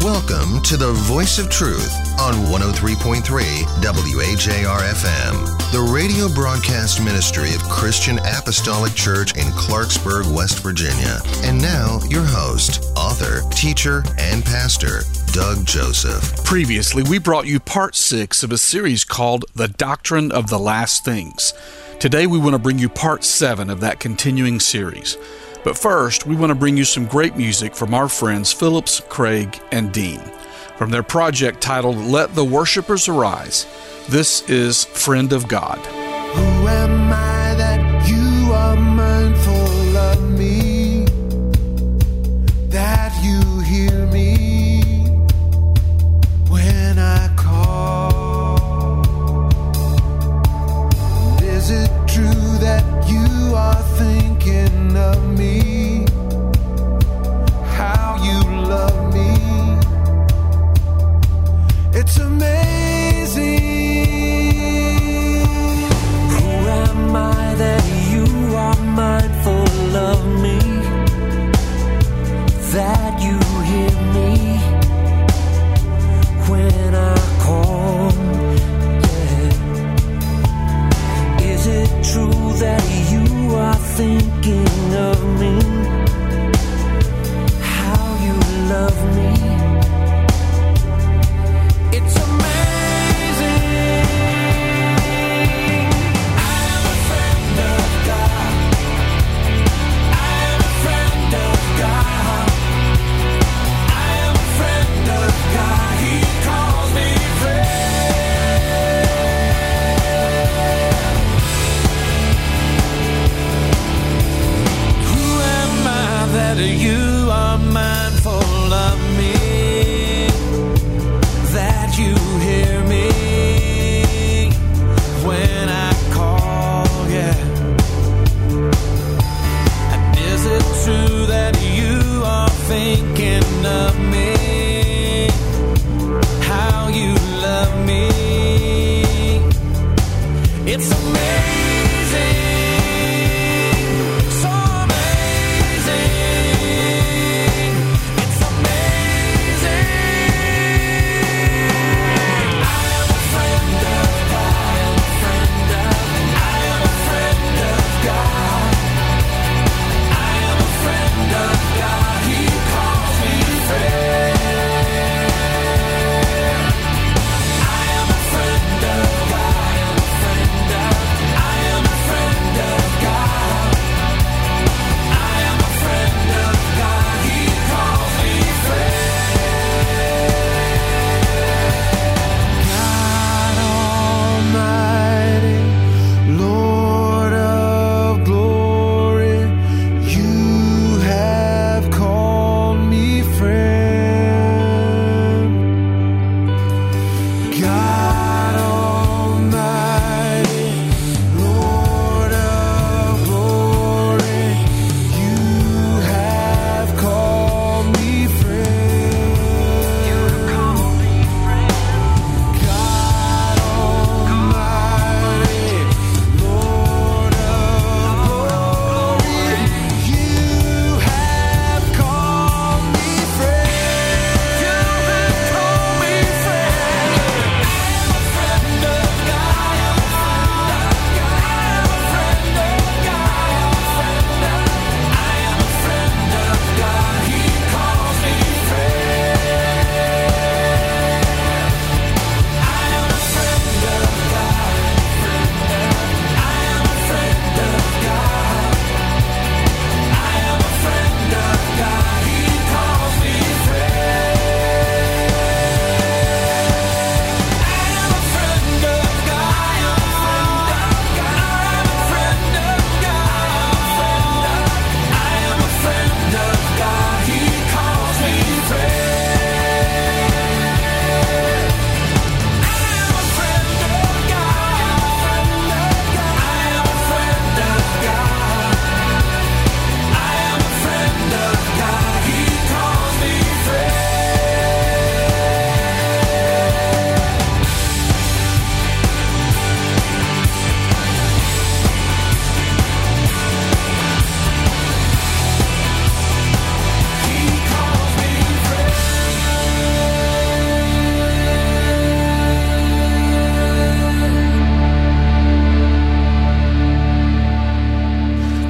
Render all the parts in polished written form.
Welcome to the Voice of Truth on 103.3 WAJR-FM, the radio broadcast ministry of Christian Apostolic Church in Clarksburg, West Virginia. And now, your host, author, teacher, and pastor, Doug Joseph. Previously, we brought you part 6 of a series called The Doctrine of the Last Things. Today, we want to bring you part 7 of that continuing series. But first, we want to bring you some great music from our friends Phillips, Craig, and Dean. From their project titled Let the Worshipers Arise, this is Friend of God. Who am I that you are mindful of me, that you hear me when I call? And is it true that you are thinking of me, how you love me? It's amazing. Who am I that you are mindful of me, that you hear me when I call? Yeah. Is it true that you are thinking of me, how you love me? It's amazing. I am a friend of God. I am a friend of God. I am a friend of God. He calls me friend. Who am I that you are mindful of me, that you hear me when I call, yeah? And is it true that you are thinking of me, how you love me? It's amazing, so amazing. It's amazing. I am a friend of God. I am a friend of God. I am a friend of God. He calls me friend. I am a friend of God. I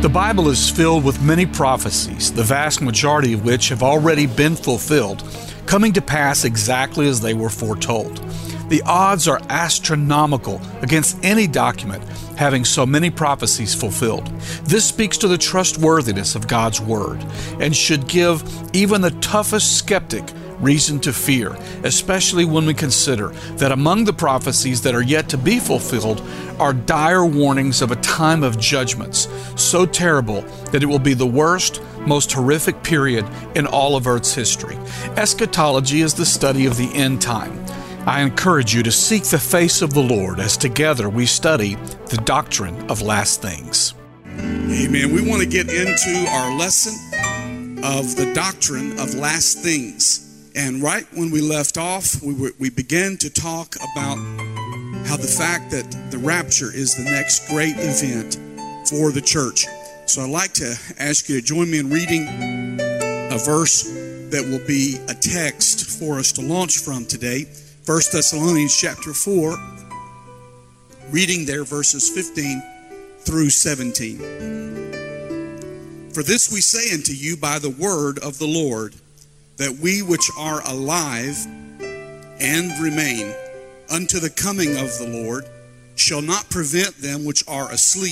The Bible is filled with many prophecies, the vast majority of which have already been fulfilled, coming to pass exactly as they were foretold. The odds are astronomical against any document having so many prophecies fulfilled. This speaks to the trustworthiness of God's Word and should give even the toughest skeptic reason to fear, especially when we consider that among the prophecies that are yet to be fulfilled are dire warnings of a time of judgments so terrible that it will be the worst, most horrific period in all of Earth's history. Eschatology is the study of the end time. I encourage you to seek the face of the Lord as together we study the doctrine of last things. Amen. We want to get into our lesson of the doctrine of last things. And right when we left off, we began to talk about how the fact that the rapture is the next great event for the church. So I'd like to ask you to join me in reading a verse that will be a text for us to launch from today. 1 Thessalonians chapter 4, reading there verses 15 through 17. For this we say unto you by the word of the Lord, that we which are alive and remain unto the coming of the Lord shall not prevent them which are asleep.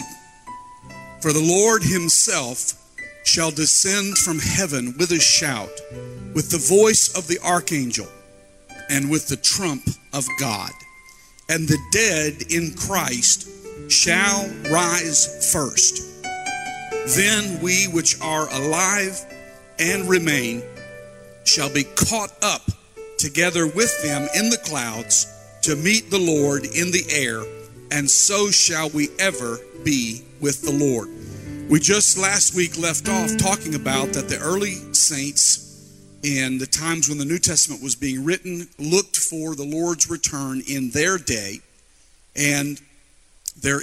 For the Lord himself shall descend from heaven with a shout, with the voice of the archangel, and with the trump of God. And the dead in Christ shall rise first. Then we which are alive and remain shall be caught up together with them in the clouds to meet the Lord in the air, and so shall we ever be with the Lord. We just last week left off talking about that the early saints in the times when the New Testament was being written looked for the Lord's return in their day, and there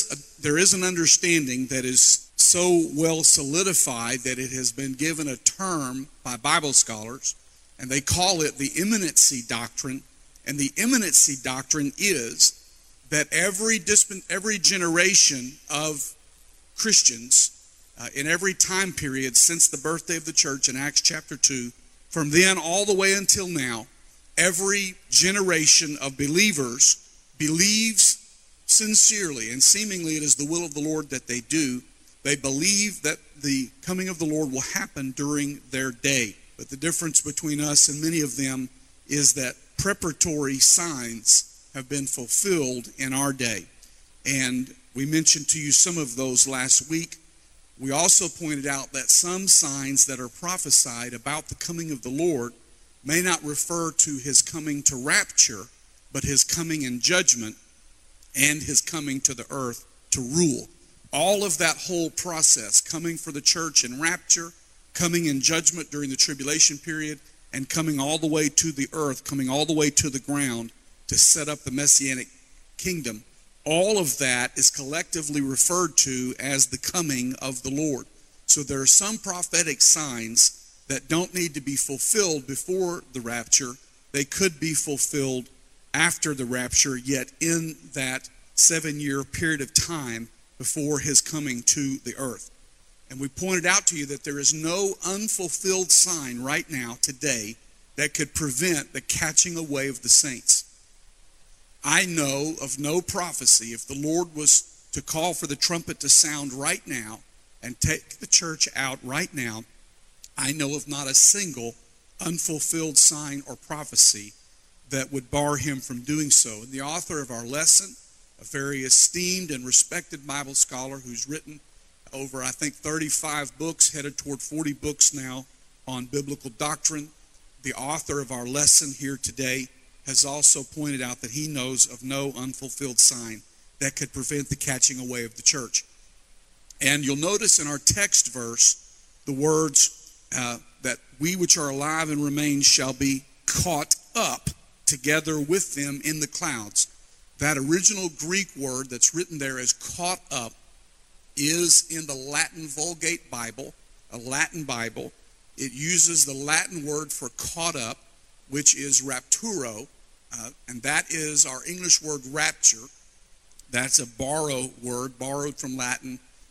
is an understanding that is so well solidified that it has been given a term by Bible scholars, and they call it the imminency doctrine. And the imminency doctrine is that every generation of Christians in every time period since the birthday of the church in Acts chapter 2, from then all the way until now, every generation of believers believes sincerely, and seemingly it is the will of the Lord that they do. They believe that the coming of the Lord will happen during their day. But the difference between us and many of them is that preparatory signs have been fulfilled in our day. And we mentioned to you some of those last week. We also pointed out that some signs that are prophesied about the coming of the Lord may not refer to his coming to rapture, but his coming in judgment and his coming to the earth to rule. All of that whole process, coming for the church in rapture, coming in judgment during the tribulation period, and coming all the way to the earth, coming all the way to the ground to set up the Messianic kingdom, all of that is collectively referred to as the coming of the Lord. So there are some prophetic signs that don't need to be fulfilled before the rapture. They could be fulfilled after the rapture, yet in that 7-year period of time before his coming to the earth. And we pointed out to you that there is no unfulfilled sign right now, today, that could prevent the catching away of the saints. I know of no prophecy. If the Lord was to call for the trumpet to sound right now and take the church out right now, I know of not a single unfulfilled sign or prophecy that would bar him from doing so. And the author of our lesson, a very esteemed and respected Bible scholar who's written over, I think, 35 books, headed toward 40 books now on biblical doctrine. The author of our lesson here today has also pointed out that he knows of no unfulfilled sign that could prevent the catching away of the church. And you'll notice in our text verse the words that we which are alive and remain shall be caught up together with them in the clouds. That original Greek word that's written there as caught up is in the Latin Vulgate Bible, a Latin Bible. It uses the Latin word for caught up, which is rapturo, and that is our English word rapture. That's a borrowed word, borrowed from Latin,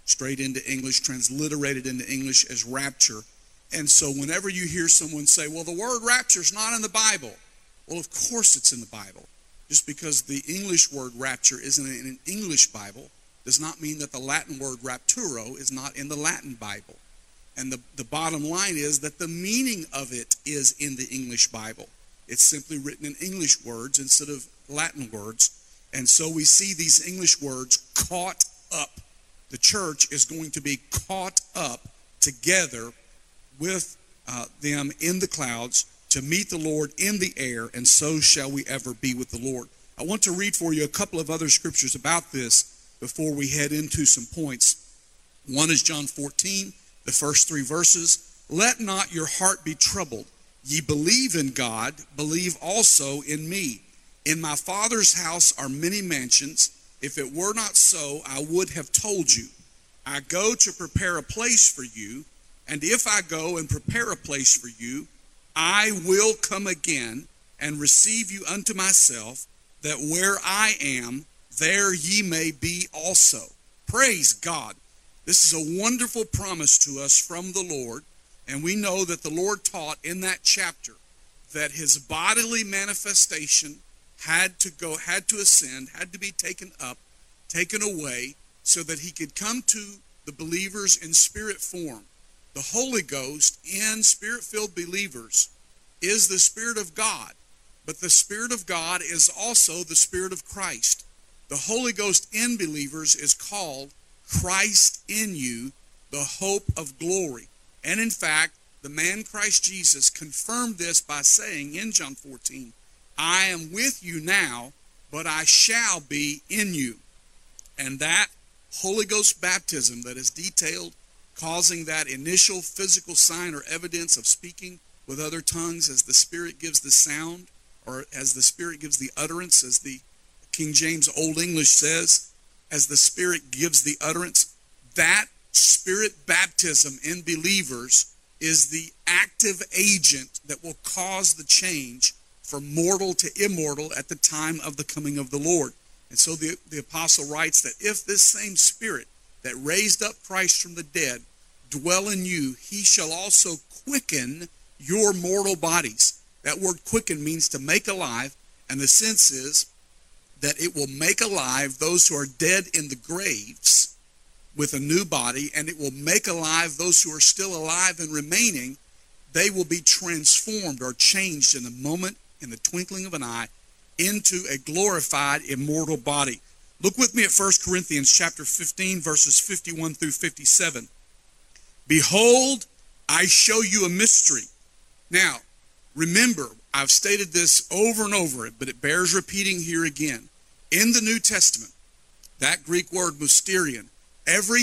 straight into English, transliterated into English as rapture. And so whenever you hear someone say, well, the word rapture is not in the Bible. Well, of course it's in the Bible. Just because the English word rapture isn't in an English Bible does not mean that the Latin word rapturo is not in the Latin Bible. And the bottom line is that the meaning of it is in the English Bible. It's simply written in English words instead of Latin words. And so we see these English words caught up. The church is going to be caught up together with them in the clouds to meet the Lord in the air, and so shall we ever be with the Lord. I want to read for you a couple of other scriptures about this before we head into some points. One is John 14, the first 3 verses. Let not your heart be troubled. Ye believe in God, believe also in me. In my Father's house are many mansions. If it were not so, I would have told you. I go to prepare a place for you, and if I go and prepare a place for you, I will come again and receive you unto myself, that where I am, there ye may be also. Praise God. This is a wonderful promise to us from the Lord, and we know that the Lord taught in that chapter that his bodily manifestation had to ascend, had to be taken up, taken away, so that he could come to the believers in spirit form. The Holy Ghost in spirit-filled believers is the Spirit of God, but the Spirit of God is also the Spirit of Christ. The Holy Ghost in believers is called Christ in you, the hope of glory. And in fact, the man Christ Jesus confirmed this by saying in John 14, I am with you now, but I shall be in you. And that Holy Ghost baptism that is detailed, causing that initial physical sign or evidence of speaking with other tongues as the Spirit gives the sound, or as the Spirit gives the utterance, as the King James Old English says, as the Spirit gives the utterance, that Spirit baptism in believers is the active agent that will cause the change from mortal to immortal at the time of the coming of the Lord. And so the apostle writes that if this same Spirit that raised up Christ from the dead dwell in you, he shall also quicken your mortal bodies. That word quicken means to make alive, and the sense is that it will make alive those who are dead in the graves with a new body, and it will make alive those who are still alive and remaining. They will be transformed or changed in a moment, in the twinkling of an eye, into a glorified immortal body. Look with me at 1 Corinthians chapter 15, verses 51 through 57. Behold, I show you a mystery. Now, remember, I've stated this over and over, but it bears repeating here again. In the New Testament, that Greek word mysterion, every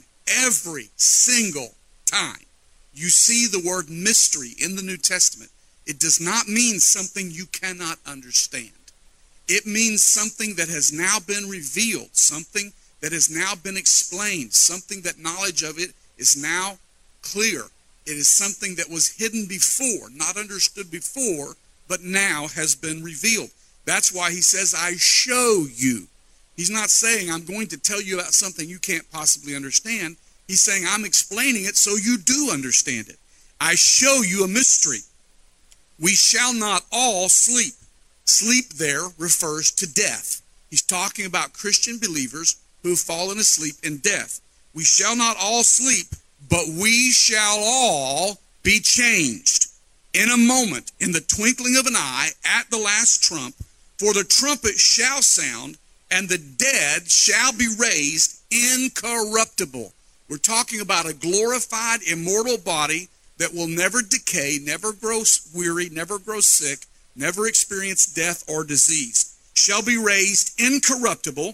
single time you see the word mystery in the New Testament, it does not mean something you cannot understand. It means something that has now been revealed, something that has now been explained, something that knowledge of it is now clear. It is something that was hidden before, not understood before, but now has been revealed. That's why he says, I show you. He's not saying, I'm going to tell you about something you can't possibly understand. He's saying, I'm explaining it so you do understand it. I show you a mystery. We shall not all sleep. Sleep there refers to death. He's talking about Christian believers who have fallen asleep in death. We shall not all sleep, but we shall all be changed in a moment, in the twinkling of an eye, at the last trump. For the trumpet shall sound, and the dead shall be raised incorruptible. We're talking about a glorified, immortal body that will never decay, never grow weary, never grow sick, never experience death or disease. Shall be raised incorruptible,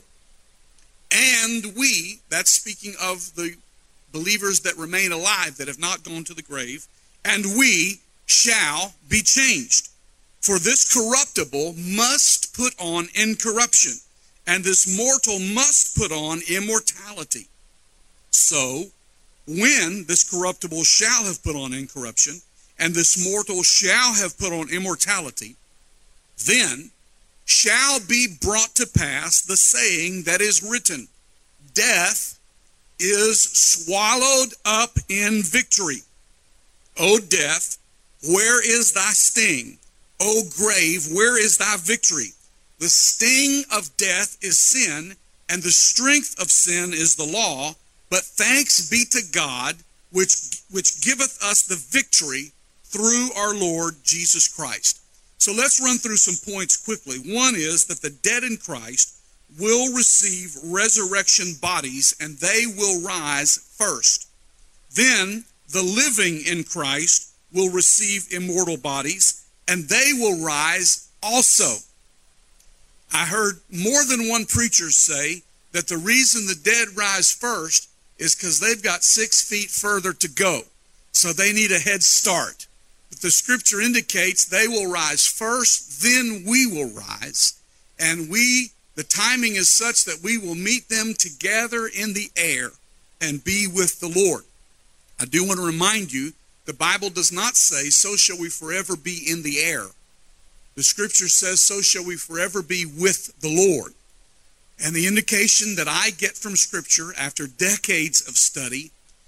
and we, that's speaking of the believers that remain alive, that have not gone to the grave, and we shall be changed. For this corruptible must put on incorruption, and this mortal must put on immortality. So, when this corruptible shall have put on incorruption, and this mortal shall have put on immortality, then shall be brought to pass the saying that is written, Death is swallowed up in victory. O death, where is thy sting? O grave, where is thy victory? The sting of death is sin, and the strength of sin is the law. But thanks be to God, which giveth us the victory through our Lord Jesus Christ. So let's run through some points quickly. One is that the dead in Christ will receive resurrection bodies, and they will rise first. Then the living in Christ will receive immortal bodies, and they will rise also. I heard more than one preacher say that the reason the dead rise first is because they've got 6 feet further to go. So they need a head start. But the scripture indicates they will rise first, then we will rise. And the timing is such that we will meet them together in the air and be with the Lord. I do want to remind you, the Bible does not say, so shall we forever be in the air. The scripture says, so shall we forever be with the Lord. And the indication that I get from scripture after decades of study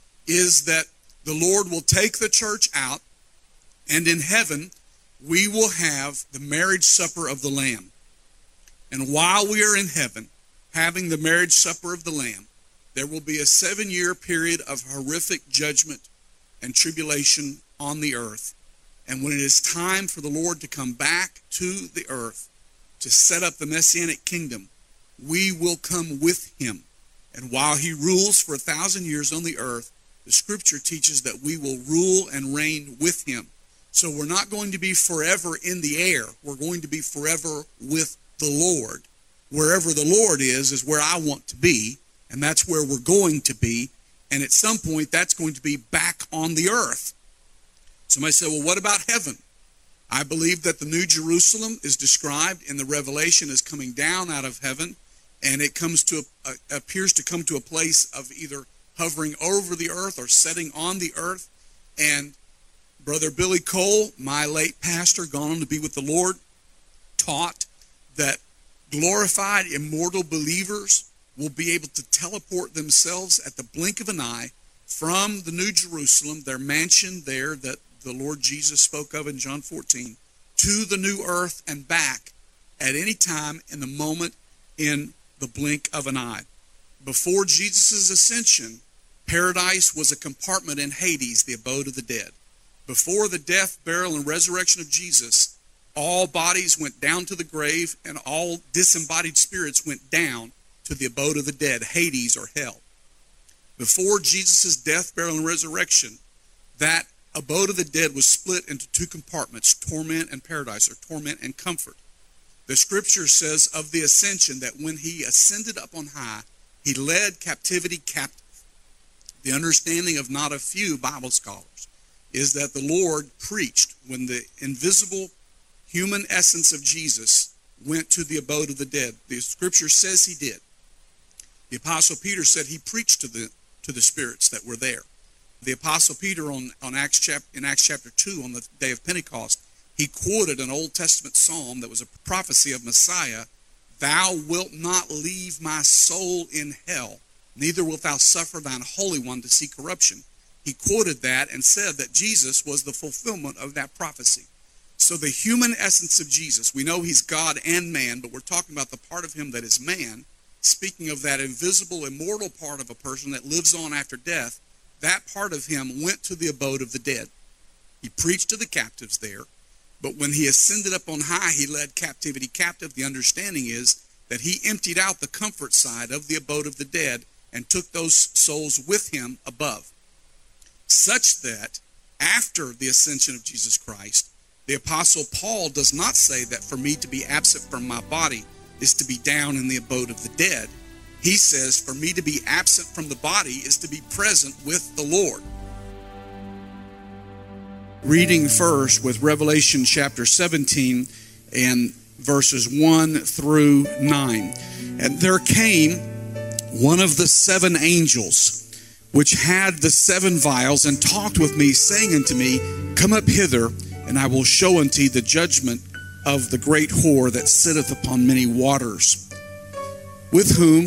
is that the Lord will take the church out, and in heaven we will have the marriage supper of the Lamb. And while we are in heaven having the marriage supper of the Lamb, there will be a 7-year period of horrific judgment and tribulation on the earth. And when it is time for the Lord to come back to the earth to set up the Messianic kingdom, we will come with him. And while he rules for 1,000 years on the earth, the scripture teaches that we will rule and reign with him. So we're not going to be forever in the air. We're going to be forever with the Lord. Wherever the Lord is where I want to be, and that's where we're going to be. And at some point, that's going to be back on the earth. Somebody said, well, what about heaven? I believe that the New Jerusalem is described in the Revelation as coming down out of heaven, and it appears to come to a place of either hovering over the earth or setting on the earth. And Brother Billy Cole, my late pastor, gone on to be with the Lord, taught that glorified immortal believers will be able to teleport themselves at the blink of an eye from the New Jerusalem, their mansion there that the Lord Jesus spoke of in John 14, to the new earth and back at any time in the moment in the blink of an eye. Before Jesus' ascension, paradise was a compartment in Hades, the abode of the dead. Before the death, burial, and resurrection of Jesus, all bodies went down to the grave, and all disembodied spirits went down to the abode of the dead, Hades or hell. Before Jesus' death, burial, and resurrection, that abode of the dead was split into 2 compartments, torment and paradise, or torment and comfort. The scripture says of the ascension that when he ascended up on high, he led captivity captive. The understanding of not a few Bible scholars is that the Lord preached when the invisible human essence of Jesus went to the abode of the dead. The scripture says he did. The Apostle Peter said he preached to the spirits that were there. The Apostle Peter in Acts chapter 2, on the day of Pentecost, he quoted an Old Testament psalm that was a prophecy of Messiah. Thou wilt not leave my soul in hell, neither wilt thou suffer thine Holy One to see corruption. He quoted that and said that Jesus was the fulfillment of that prophecy. So the human essence of Jesus, we know he's God and man, but we're talking about the part of him that is man. Speaking of that invisible, immortal part of a person that lives on after death, that part of him went to the abode of the dead. He preached to the captives there, but when he ascended up on high, he led captivity captive. The understanding is that he emptied out the comfort side of the abode of the dead and took those souls with him above. Such that after the ascension of Jesus Christ, the Apostle Paul does not say that for me to be absent from my body is to be down in the abode of the dead. He says for me to be absent from the body is to be present with the Lord. Reading first with Revelation chapter 17 and verses 1 through 9. And there came one of the 7 angels, which had the 7 vials, and talked with me, saying unto me, Come up hither, and I will show unto thee the judgment of the great whore that sitteth upon many waters, with whom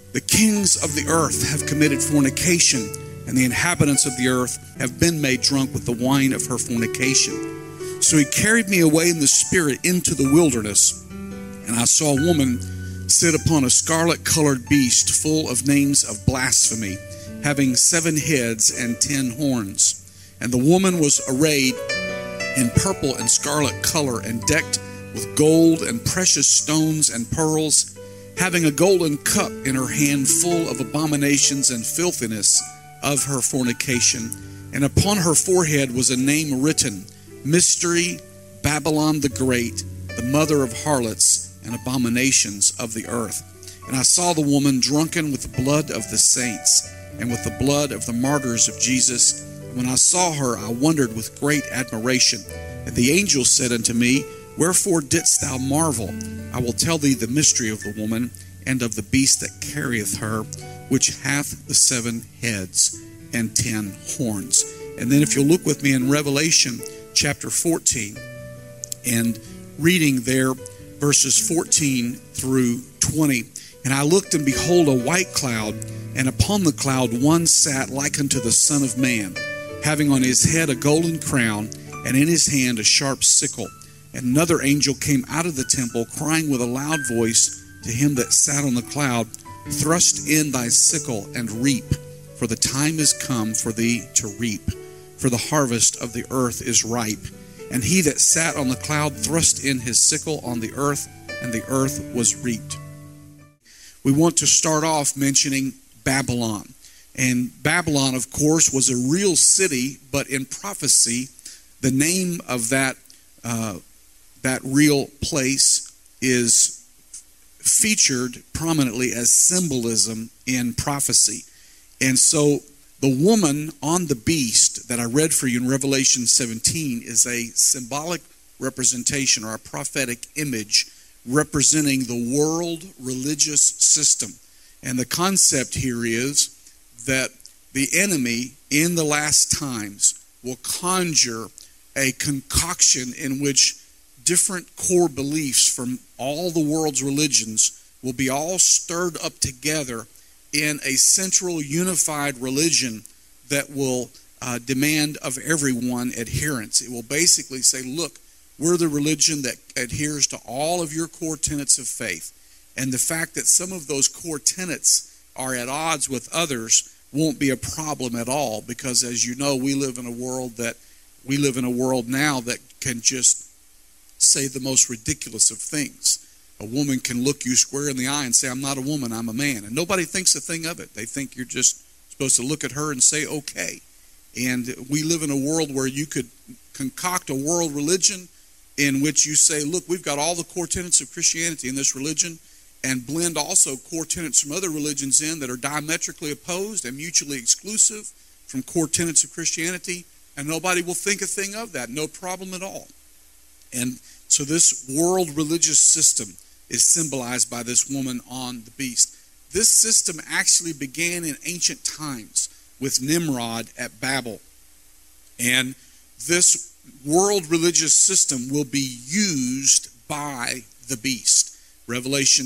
The kings of the earth have committed fornication, and the inhabitants of the earth have been made drunk with the wine of her fornication. So he carried me away in the spirit into the wilderness, and I saw a woman sit upon a scarlet-colored beast full of names of blasphemy, having 7 heads and 10 horns. And the woman was arrayed in purple and scarlet color, and decked with gold and precious stones and pearls, having a golden cup in her hand full of abominations and filthiness of her fornication. And upon her forehead was a name written, Mystery, Babylon the Great, the mother of harlots and abominations of the earth. And I saw the woman drunken with the blood of the saints, and with the blood of the martyrs of Jesus. And when I saw her, I wondered with great admiration. And the angel said unto me, Wherefore didst thou marvel? I will tell thee the mystery of the woman, and of the beast that carrieth her, which hath the 7 heads and 10 horns. And then if you'll look with me in Revelation chapter 14, and reading there verses 14 through 20. And I looked, and behold, a white cloud, and upon the cloud one sat like unto the Son of Man, having on his head a golden crown, and in his hand a sharp sickle. And another angel came out of the temple, crying with a loud voice to him that sat on the cloud, Thrust in thy sickle and reap, for the time is come for thee to reap, for the harvest of the earth is ripe. And he that sat on the cloud thrust in his sickle on the earth, and the earth was reaped. We want to start off mentioning Babylon. And Babylon, of course, was a real city, but in prophecy, the name of that real place is featured prominently as symbolism in prophecy. And so the woman on the beast that I read for you in Revelation 17 is a symbolic representation, or a prophetic image representing the world religious system. And the concept here is that the enemy in the last times will conjure a concoction in which different core beliefs from all the world's religions will be all stirred up together in a central unified religion that will demand of everyone adherence. It will basically say, look, we're the religion that adheres to all of your core tenets of faith. And the fact that some of those core tenets are at odds with others won't be a problem at all, because as you know, we live in a world now that can just say the most ridiculous of things. A woman can look you square in the eye and say, I'm not a woman, I'm a man. And nobody thinks a thing of it. They think you're just supposed to look at her and say, okay. And we live in a world where you could concoct a world religion in which you say, look, we've got all the core tenets of Christianity in this religion, and blend also core tenets from other religions in that are diametrically opposed and mutually exclusive from core tenets of Christianity, and nobody will think a thing of that. No problem at all. And so this world religious system is symbolized by this woman on the beast. This system actually began in ancient times with Nimrod at Babel. And this world religious system will be used by the beast. Revelation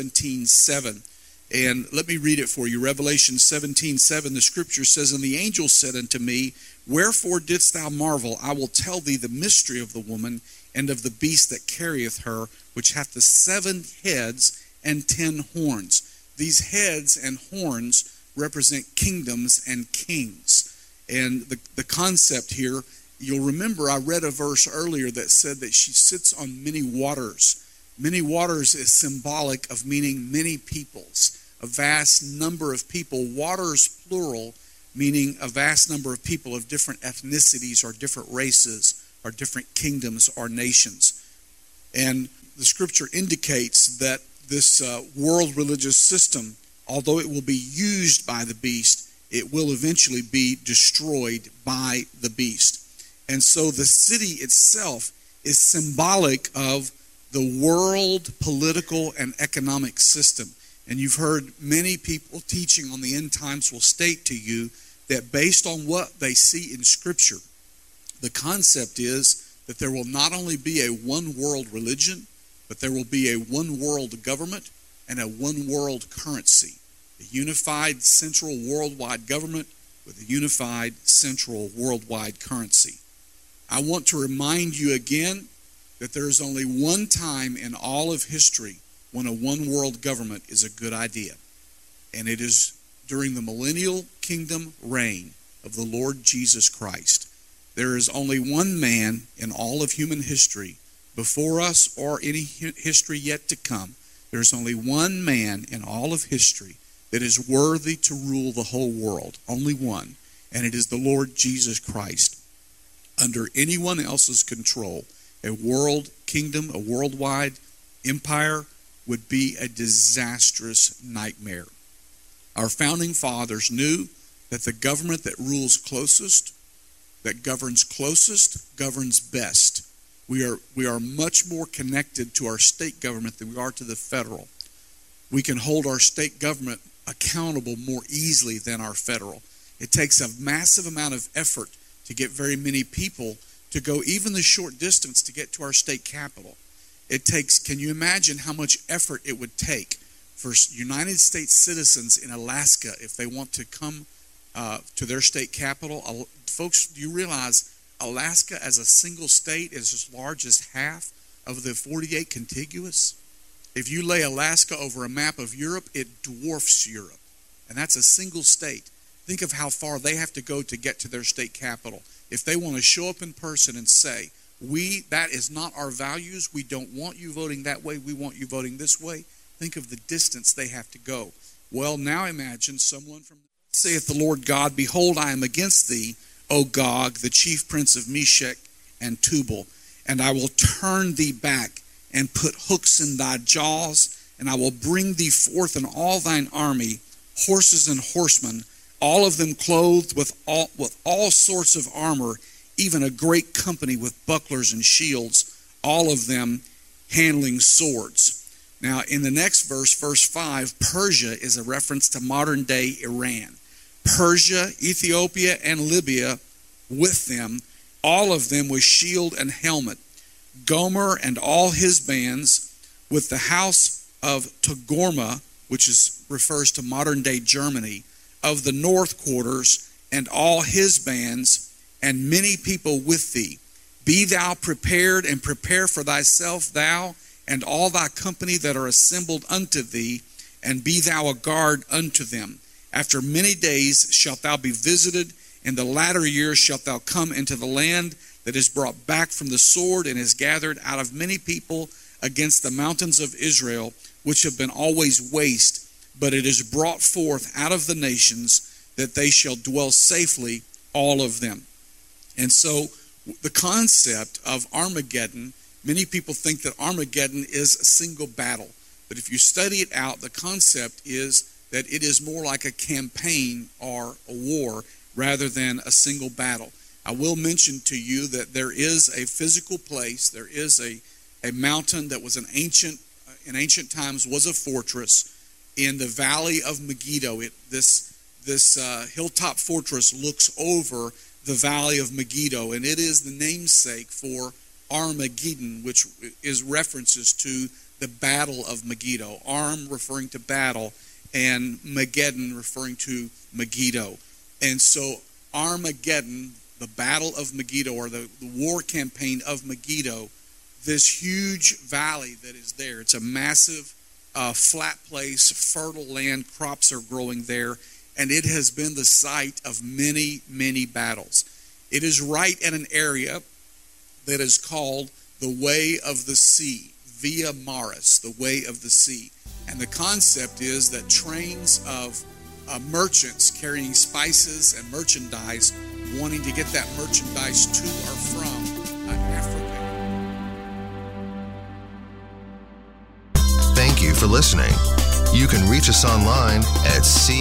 17:7. And let me read it for you. Revelation 17:7, the scripture says, And the angel said unto me, Wherefore didst thou marvel? I will tell thee the mystery of the woman, and of the beast that carrieth her, which hath the 7 heads and 10 horns. These heads and horns represent kingdoms and kings. And the concept here, you'll remember I read a verse earlier that said that she sits on many waters. Many waters is symbolic of meaning many peoples, a vast number of people. Waters, plural, meaning a vast number of people of different ethnicities or different races or different kingdoms or nations. And the scripture indicates that this world religious system, although it will be used by the beast, it will eventually be destroyed by the beast. And so the city itself is symbolic of the world political and economic system. And you've heard many people teaching on the end times will state to you that based on what they see in Scripture, the concept is that there will not only be a one world religion, but there will be a one world government and a one world currency. a unified central worldwide government with a unified central worldwide currency. I want to remind you again that there is only one time in all of history when a one-world government is a good idea, and it is during the millennial kingdom reign of the Lord Jesus Christ. There is only one man in all of human history, before us or any history yet to come. There is only one man in all of history that is worthy to rule the whole world, only one, and it is the Lord Jesus Christ. Under anyone else's control, a world kingdom, a worldwide empire would be a disastrous nightmare. Our founding fathers knew that the government that rules closest, that governs closest, governs best. We are much more connected to our state government than we are to the federal. We can hold our state government accountable more easily than our federal. It takes a massive amount of effort to get very many people to go even the short distance to get to our state capital. It takes, can you imagine how much effort it would take for United States citizens in Alaska if they want to come to their state capital? Folks, do you realize Alaska as a single state is as large as half of the 48 contiguous? If you lay Alaska over a map of Europe, it dwarfs Europe. And that's a single state. Think of how far they have to go to get to their state capital. If they want to show up in person and say, that is not our values, we don't want you voting that way, we want you voting this way, think of the distance they have to go. Well, now imagine someone from, saith the Lord God, behold, I am against thee, O Gog, the chief prince of Meshech and Tubal, and I will turn thee back and put hooks in thy jaws, and I will bring thee forth in all thine army, horses and horsemen, all of them clothed with all sorts of armor, even a great company with bucklers and shields, all of them handling swords. Now, in the next verse, verse 5, Persia is a reference to modern-day Iran. Persia, Ethiopia, and Libya with them, all of them with shield and helmet. Gomer and all his bands, with the house of Togarmah, which refers to modern-day Germany, of the north quarters, and all his bands, and many people with thee. Be thou prepared, and prepare for thyself, thou and all thy company that are assembled unto thee, and be thou a guard unto them. After many days shalt thou be visited, in the latter years shalt thou come into the land that is brought back from the sword, and is gathered out of many people against the mountains of Israel, which have been always waste, but it is brought forth out of the nations, that they shall dwell safely, all of them. And so the concept of Armageddon, many people think that Armageddon is a single battle. But if you study it out, the concept is that it is more like a campaign or a war rather than a single battle. I will mention to you that there is a physical place, there is a mountain that was in ancient times was a fortress in the valley of Megiddo. This hilltop fortress looks over the valley of Megiddo, and it is the namesake for Armageddon, which is references to the battle of Megiddo. Arm referring to battle, and Megiddon referring to Megiddo. And so Armageddon, the battle of Megiddo, or the war campaign of Megiddo, this huge valley that is there, it's a massive flat place, fertile land, crops are growing there, and it has been the site of many, many battles. It is right in an area that is called the Way of the Sea, Via Maris, the Way of the Sea. And the concept is that trains of merchants carrying spices and merchandise, wanting to get that merchandise to or from Africa. Thank you for listening. You can reach us online at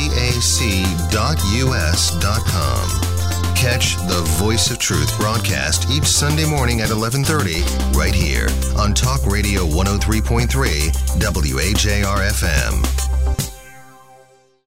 cac.us.com. Catch the Voice of Truth broadcast each Sunday morning at 11:30 right here on Talk Radio 103.3 WAJR FM.